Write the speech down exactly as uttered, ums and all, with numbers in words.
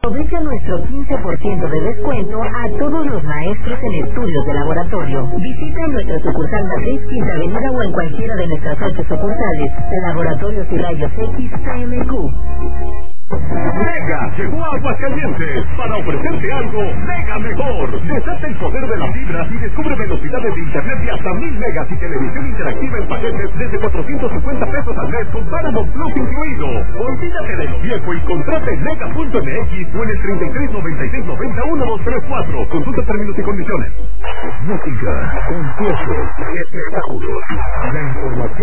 Aprovecha nuestro quince por ciento de descuento a todos los maestros en estudios de laboratorio. Visita nuestra sucursal Matriz, Quinta Avenida o en cualquiera de nuestras ocho sucursales. Laboratorios y Rayos X P M Q. Mega llegó a Aguascalientes para ofrecerte algo mega mejor. Desata el poder de la fibra y descubre velocidades de internet de hasta mil megas y televisión interactiva en paquetes desde cuatrocientos cincuenta pesos al mes con Paramount Plus incluido. Olvídate de lo viejo y contrata en mega punto m x o en el treinta y tres noventa y seis noventa uno dos tres cuatro. Consulta términos y condiciones. Música, conciertos, espectáculos. La información